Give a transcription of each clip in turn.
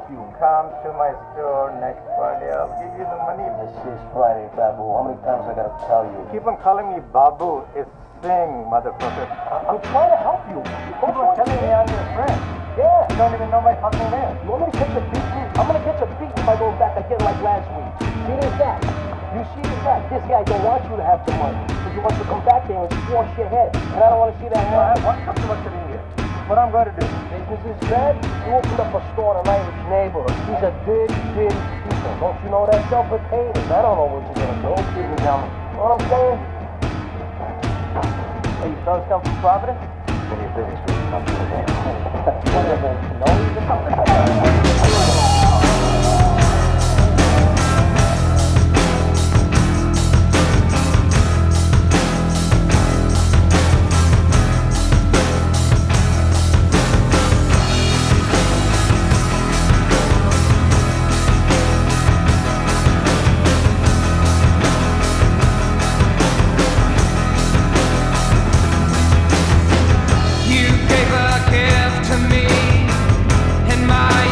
you? Come to my store next Friday. I'll give you the money. This is Friday, Babu. How many times I gotta tell you? Keep on calling me Babu. It's Singh, motherfucker. I'm trying to help you. Keep on telling me I'm your friend. Yeah. You don't even know my fucking name. You want me to catch a beat? I'm gonna catch a beat if I go back again like last week. See this that? You see this that? This guy don't want you to have the money. Because he wants to come back there and squash your head. And I don't want to see that I have happen. one customer sitting here. What I'm going to do? Business is bad. You opened up a store in an Irish neighborhood. These are dirty people. Don't you know that? Self-containers. I don't know what you're gonna do. Excuse me, gentlemen. You know what I'm saying? Hey, you fellas come from Providence? What do you think? Whatever. No, even something. You gave a gift to me in my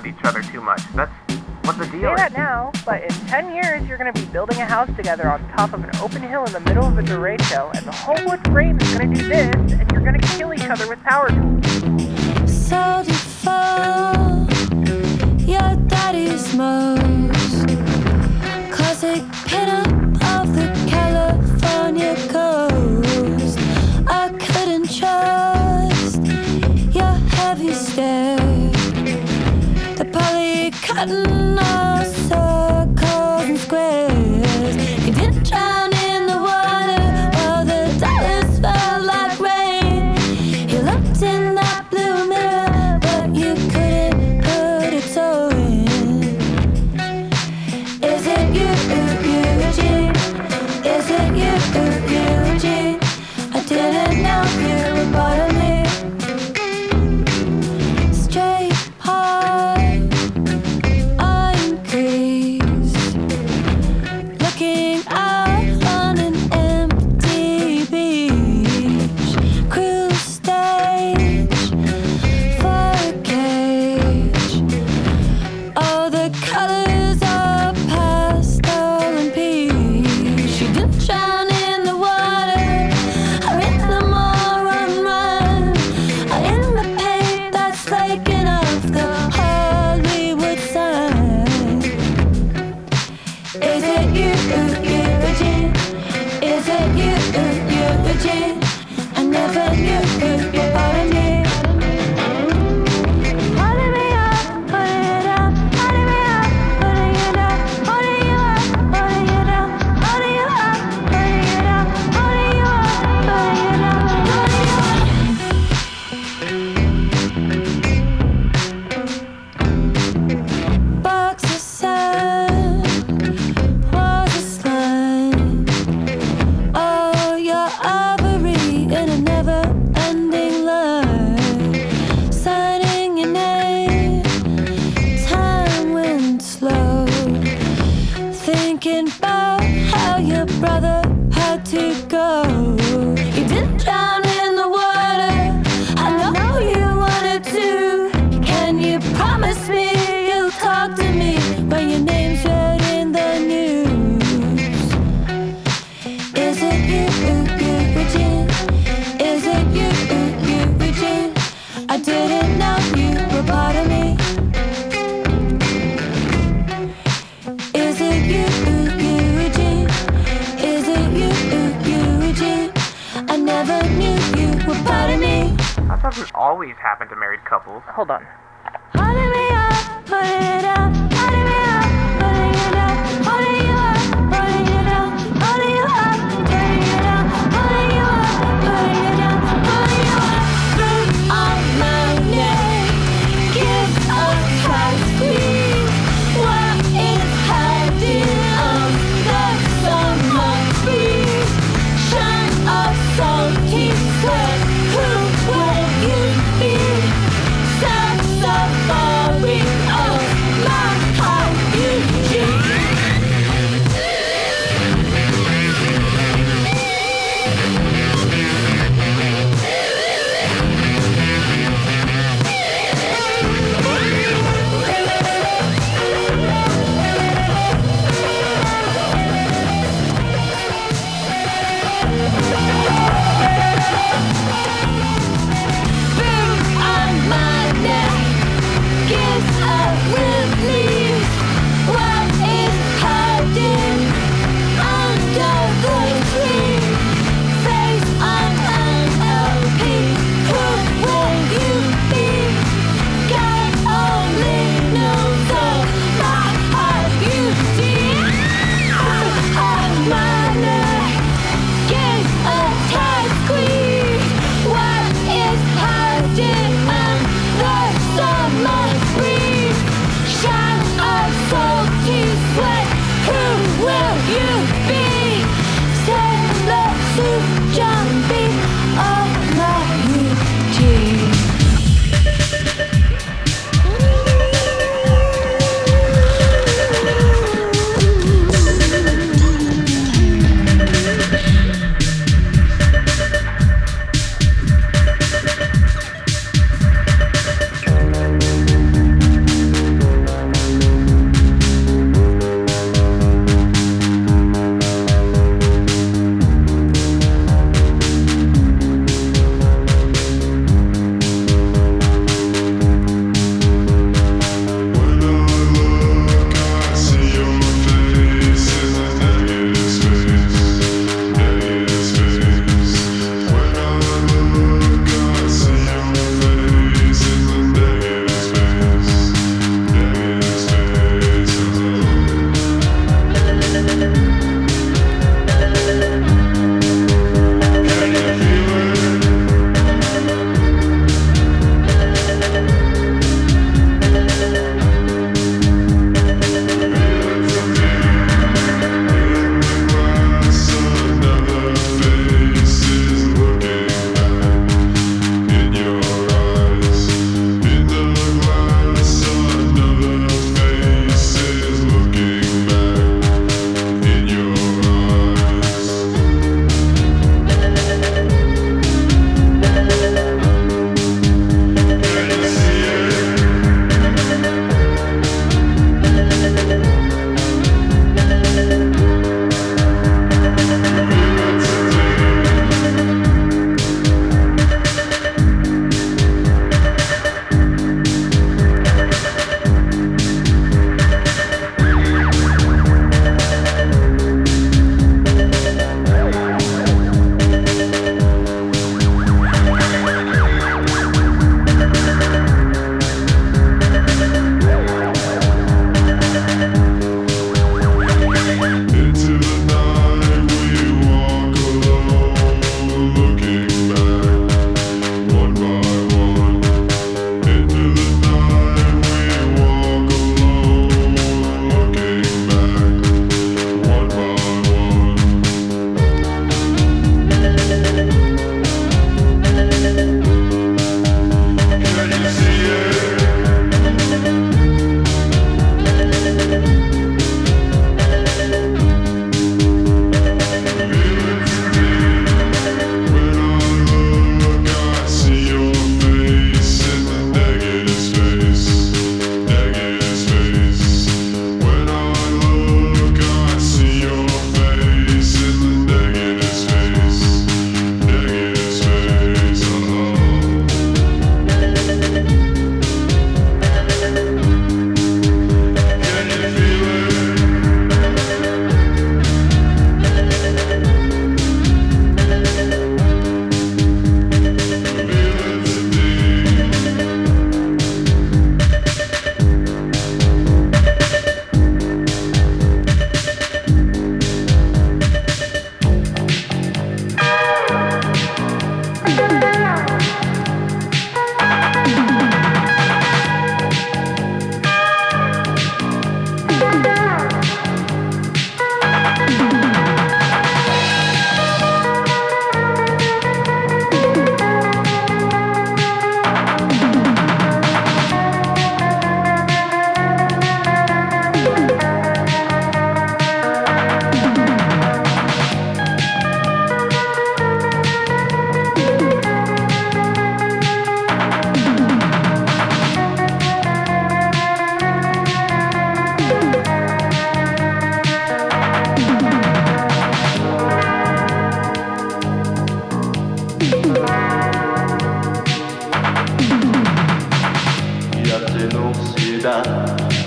around each other too much. That's what the deal Say is. that now, but in 10 years, you're going to be building a house together on top of an open hill in the middle of a derecho, and the whole wood frame is going to do this, and you're going to kill each other with power tools. So default your daddy's most classic pinup of the California coast. I couldn't trust your heavy stare, the poly cotton all circles and squares. You didn't drown in the water while the dollars fell like rain. You looked in that blue mirror, but you couldn't put a toe in. Is it you, Eugene? Is it you, Eugene? I didn't know you were part of me. Straight hard on crease, looking out on an empty beach, cruise stage for a cage. All the colors are pastel and peach. She didn't drown in the water, or in the moron run, or in the paint that's flaking off the Hollywood sign. Is it you, Eugene? Is it you, Eugene? I never knew you were part of me. Holding me up, putting it up, holding me up, putting it up, holding you up, holding it up, holding you up, putting it up, holding you up, putting it up, holding you up. Box of sand, walls of slime. Oh, your ivory in a never-ending line. Signing your name, time went slow. Thinking about how your brother had to go. You didn't drown in the water, I know you wanted to. Can you promise me you'll talk to me when your name's read in the news? Is it you, Eugene? Is it you, Eugene? I didn't know you were part of me. Is it you, Eugene? Is it you, Eugene? I never knew you were part of me. That doesn't always happen to married couples. Hold on. Holding me up, putting it up, holding me up, putting it up, holding you up, putting it up, holding you up, turning it up, holding you up, putting it up, holding you up. Fruit on my neck, give a tight squeeze. What is hiding on the summer breeze? Shine a salty sweat, who will you be? Sex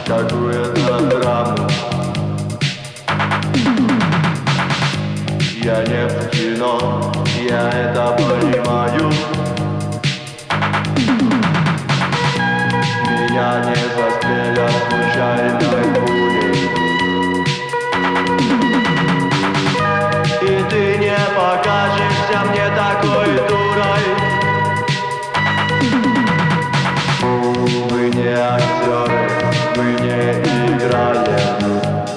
какую-то драму. Я не в кино, я это понимаю. Меня не застрелят случайной пулей. И ты не покажешься мне такой дурой. Мы не актеры, мы не играем.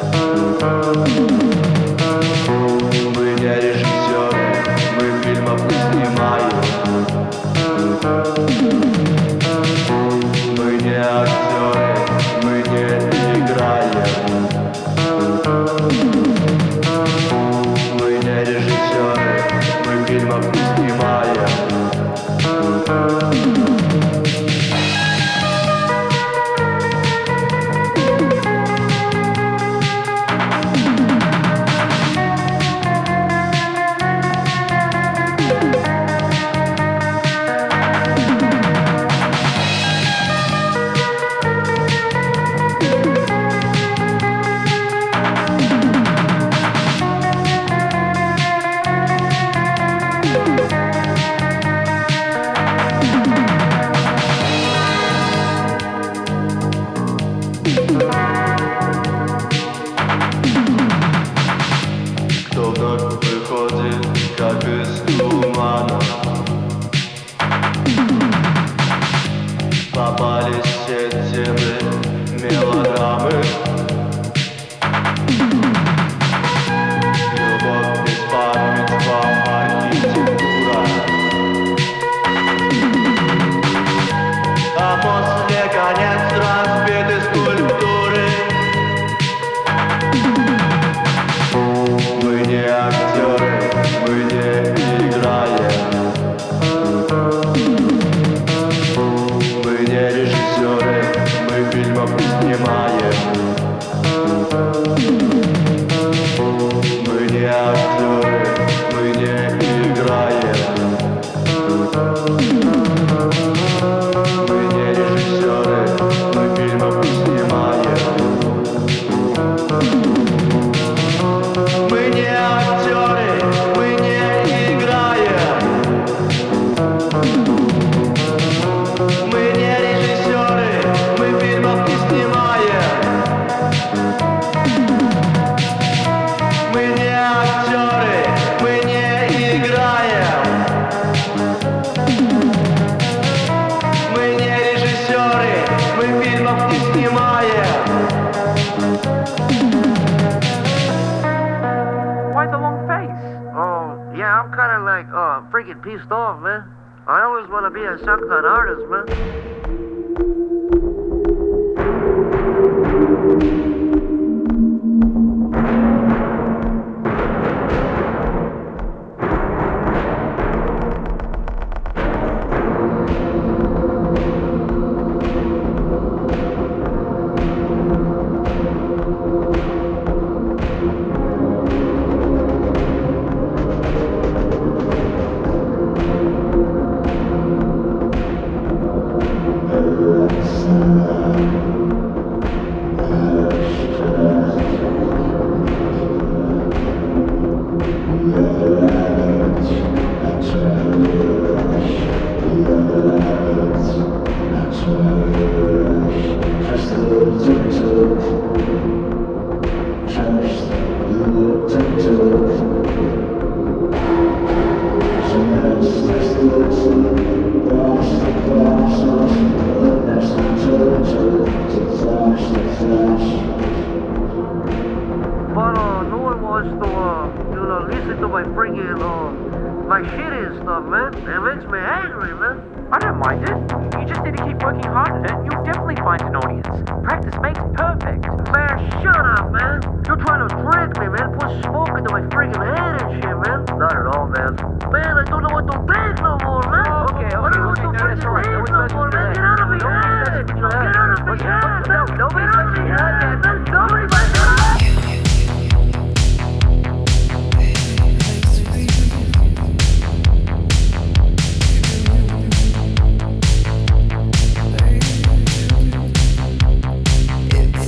Мы не режиссеры, мы фильмов не снимаем. Мы не актеры, мы не играем. Мы не режиссеры, мы фильмов не снимаем. Кто вновь выходит, как из тумана. Попались все темы мелодрамы. Любовь без памятства, архитектура. А после конец разбиты скульптуры. Мы не актеры, мы не играем. Мы не режиссеры, мы фильмов не снимаем. Мы не актеры, мы не играем. Мы не режиссеры, мы фильмов не снимаем. Мы не актеры, мы не играем. Мы не режиссеры, мы фильмов не снимаем. Мы не актеры, мы не играем. Мы не режиссеры, мы фильмов не снимаем. Why the long face? Oh, yeah, I'm kind of like, freaking pissed off, man. I always want to be a SoundCloud artist, man. But no one wants to, listen to my freaking, my shit and stuff, man. It makes me angry, man. I don't mind it. You just need to keep working hard at it and you'll definitely find an audience. Practice makes perfect. Man, shut up, man. You're trying to trick me, man. Put smoke into my freaking head and shit, man. Not at all, man. Man, I don't know what to think no more, man. Okay, I don't know what to no, that's freaking all right. think no more, man. Get out of my head. Get out of my head, man. Get out of my head, man. Nobody my head. It's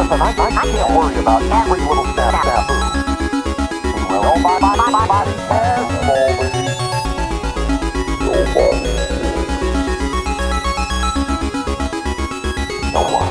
Listen, I can't worry about every little snafu. Well, nobody has moments. Nobody. No one.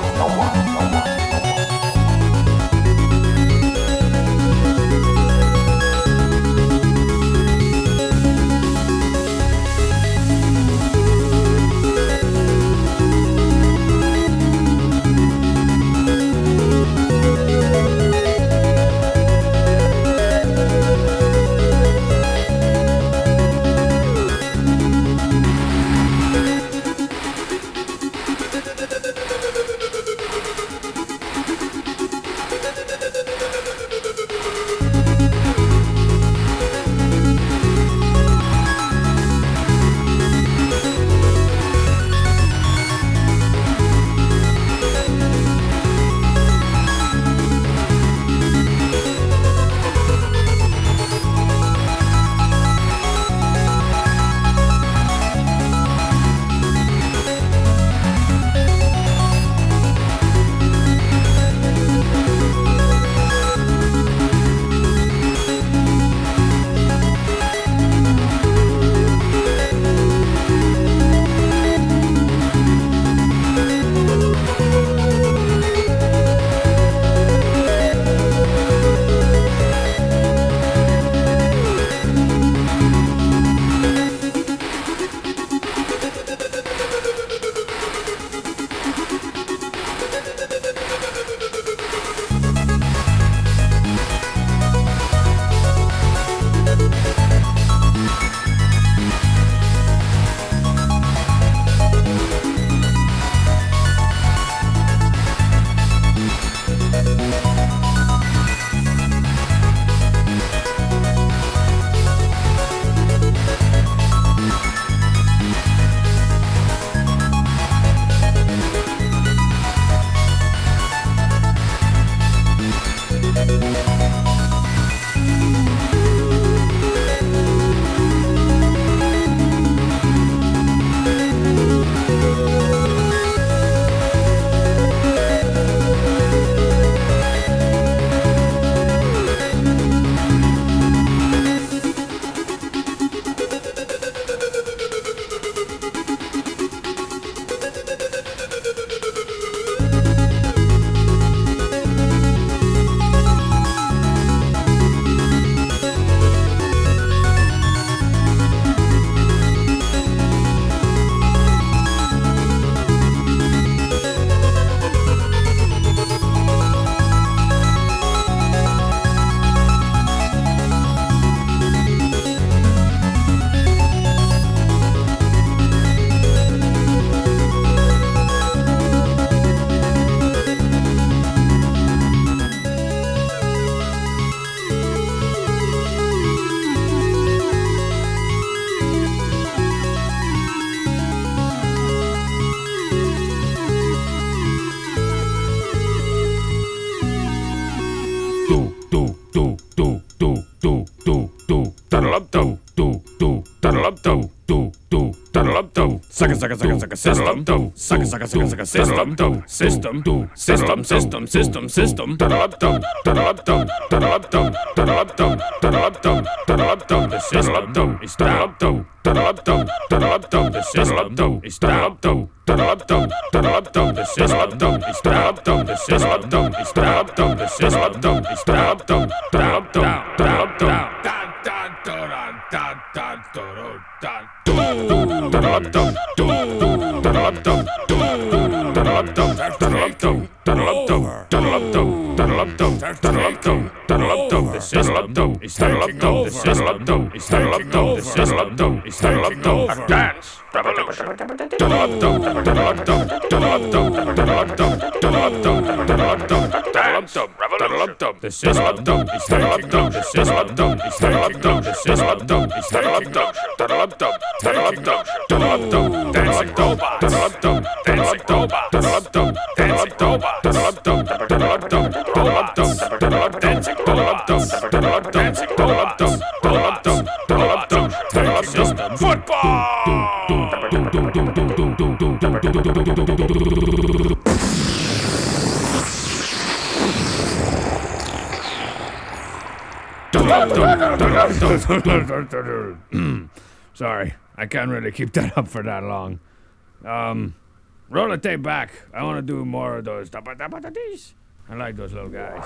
Sorry, I can't really keep that up for that long. Roll the tape back. I want to do more of those. I like those little guys.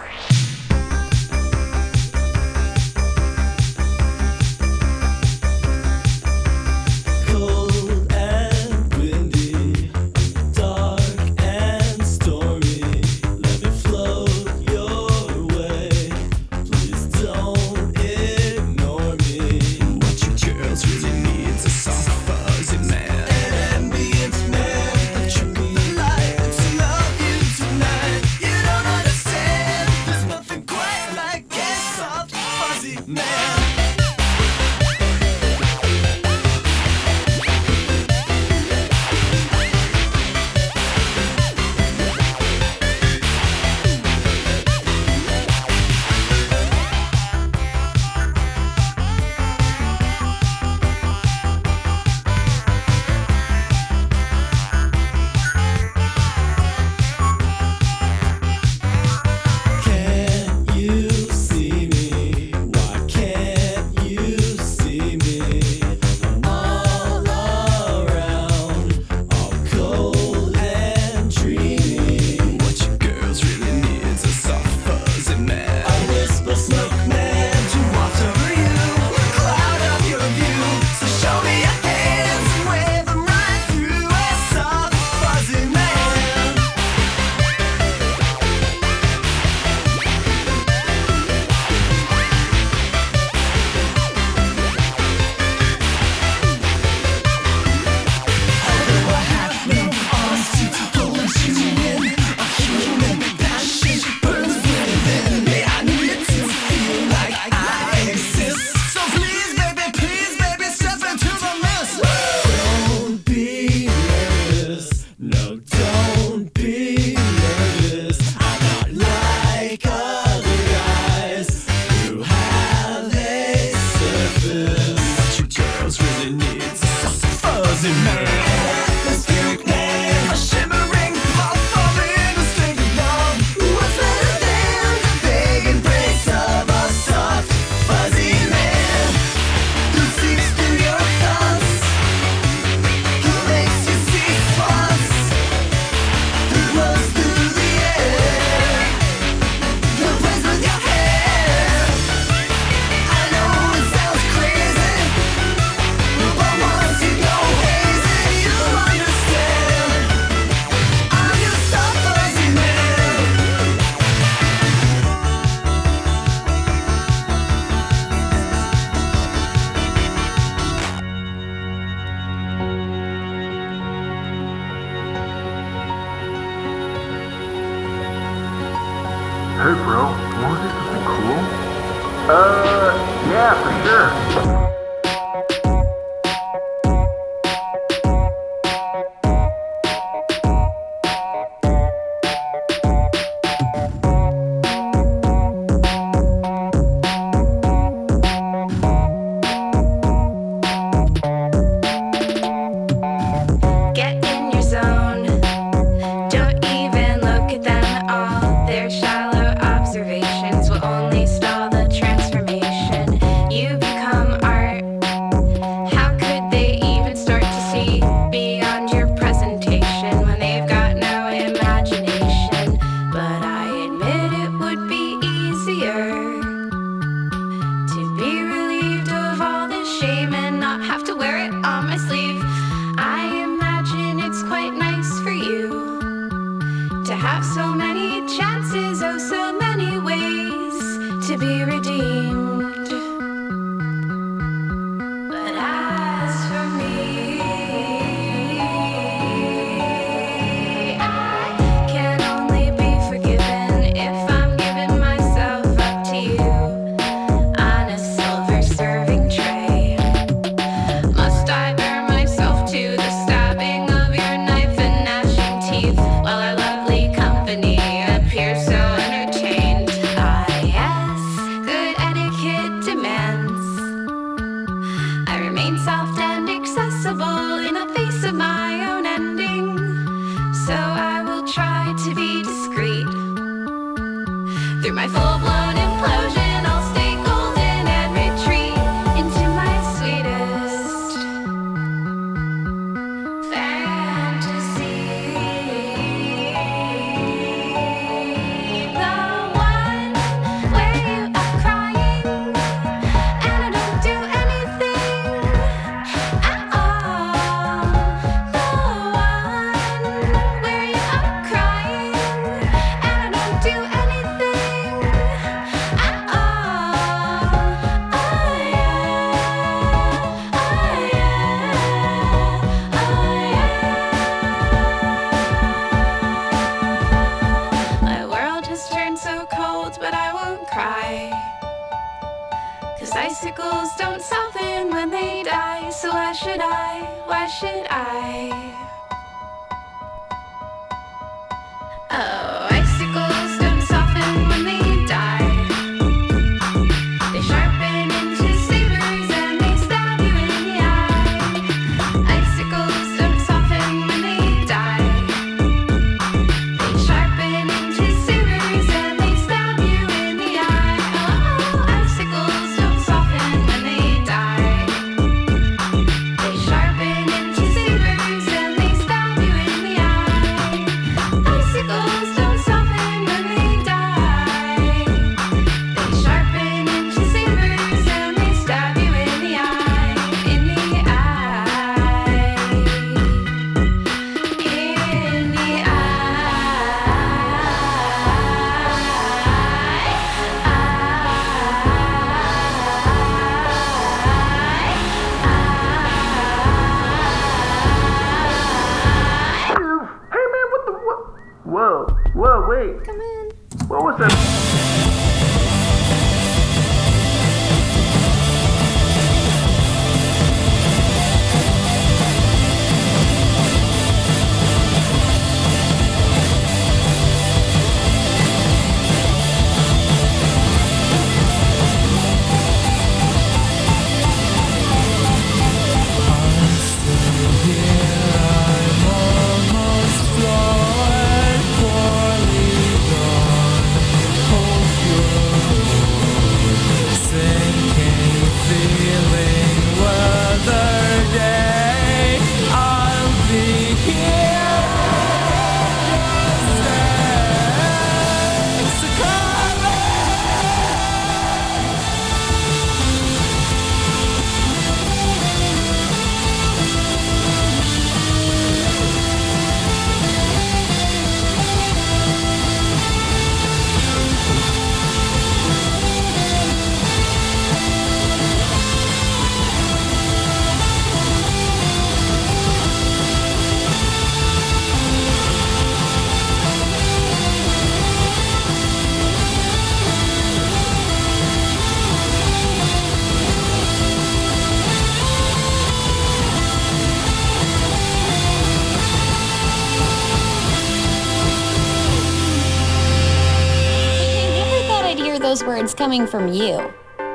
Cold and windy, dark and stormy. Let me float your way. Please don't ignore me. What you girls really need is a soft fuzzy man, an ambient man, a trick of the light to love you tonight. You don't understand. There's nothing quite like a soft fuzzy man. Can't you see me? Why can't you see me? I'm all around, all cold and dreamy. What you girls really need is a soft fuzzy man. I whisper smoke man to watch over you, cloud up your view. So show me your hands and wave them right through a soft fuzzy man. Although I have no arms to hold you in, a human passion burns within me. I need to feel like I exist. So please, baby, step into the mist. Don't be nervous. No, don't be nervous. I'm not like other guys who have a surface. What you girls really need is a soft fuzzy man. Atmospheric man, a shimmering pulse falling a string of love. What's better than the big embrace of a soft fuzzy man who seeps through your thoughts, who makes you see spots, who blows through the air, who plays with your hair. I know it sounds crazy, but once you go hazy, you'll understand. I'm your soft fuzzy man. Hey, bro, wanna do something cool? Yeah, for sure. Get in your zone. Don't even look at them at all. Their shallow observations will only stall the transformation. You become art. Why should I? Oh, icicles don't soften when they die. They sharpen into sabers and they stab you in the eye. Icicles don't soften when they die. They sharpen into sabers and they stab you in the eye. Oh, icicles don't soften when they die. They sharpen into sabers and they stab you in the eye. Icicles don't soften when they die. They sharpen into sabers and they stab you in the eye. In the eye. In the Hey man, what the what? Whoa, wait. Come in. What was that? Those words coming from you.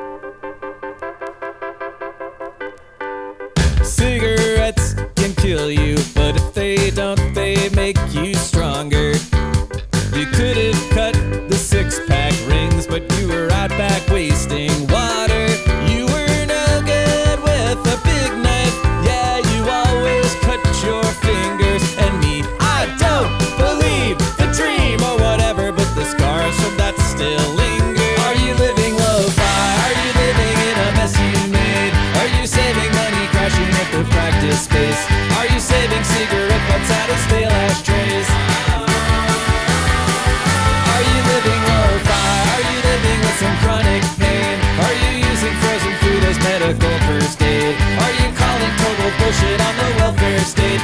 Cigarettes can kill you, but if they don't, they make you stronger. You could have cut the six-pack rings, but you were out back wasting water. You were no good with a big knife. Yeah, you always cut your fingers. And me, I don't believe the dream or whatever, but the scars from that still linger. Are you living lo-fi? Are you living in a mess you made? Are you saving money crashing at the practice space? Are you saving cigarette butts out of stale ashtrays? Are you living lo-fi? Are you living with some chronic pain? Are you using frozen food as medical first aid? Are you calling total bullshit on the welfare state?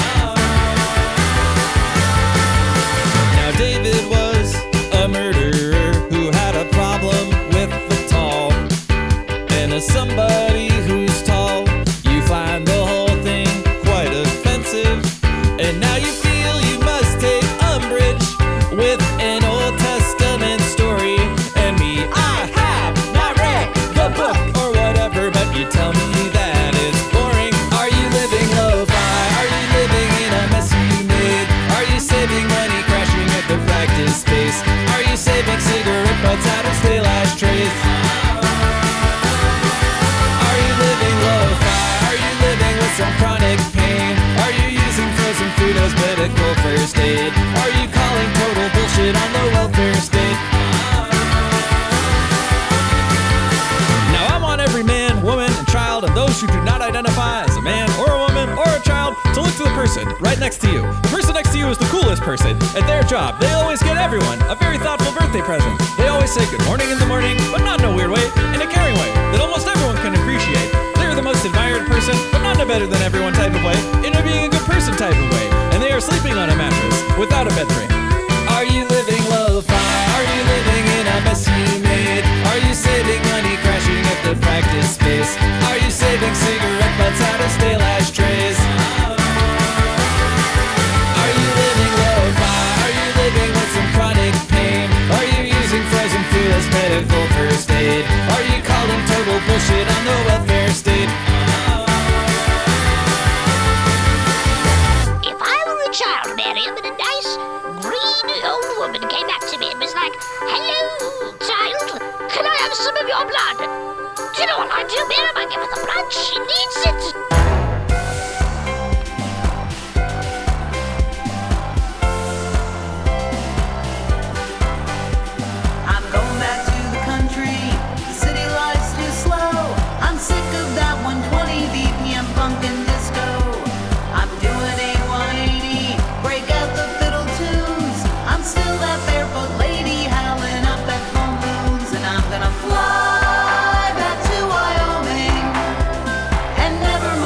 Now David was a murderer who had a problem with the tall. And as somebody who's tall, you find the whole thing quite offensive. And now you feel you must take umbrage with an Old Testament story. And me, I have not read the book or whatever, but you tell me that it's boring. Are you living lo-fi? Are you living in a mess you made? Are you saving money crashing at the practice space? Are you saving cigarette butts out of stale ashtrays? Are you living lo-fi? Are you living with some chronic pain? Are you using frozen food as medical first aid? Are you calling total bullshit on the welfare state? Now I want every man, woman, and child, and those who do not identify as a man or a woman or a child to look to the person right next to you. The person next to you is the coolest person. At their job, they always get everyone a very thoughtful birthday present. They always say good morning in the morning, but not in a weird way, in a caring way that almost everyone can appreciate. They're the most admired person, but not in a better than everyone type of way, in a being a good person type of way. And they are sleeping on a mattress without a bed frame. Are you living lo-fi? Are you living in a mess you made? Are you saving money crashing at the practice space? Are you saving cigarette butts out of stale ashtrays? your blood. Do you know what I do, Miriam? I give her the blood. She needs it. I'm going back to the country. The city life's too slow. I'm sick of that 120 BPM funk and disco. I'm doing a 180, break out the fiddle tunes. I'm still that barefoot lady howling up at full moons. And I'm gonna fly back to Wyoming and never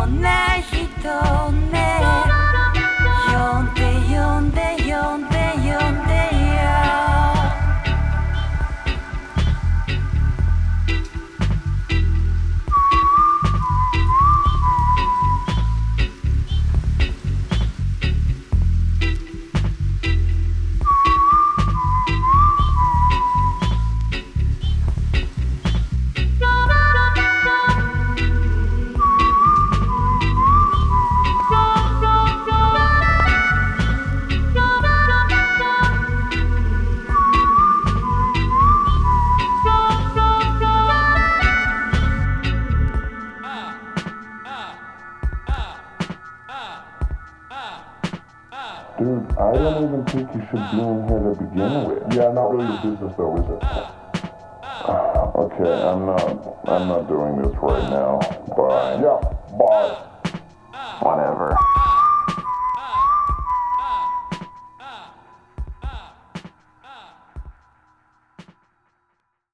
もない人ね呼んで呼んで呼んで呼んでよ Dude, I don't even think you should be in here to begin with. Yeah, not really your business though, is it? Okay, I'm not doing this right now. Bye. Yeah, bye.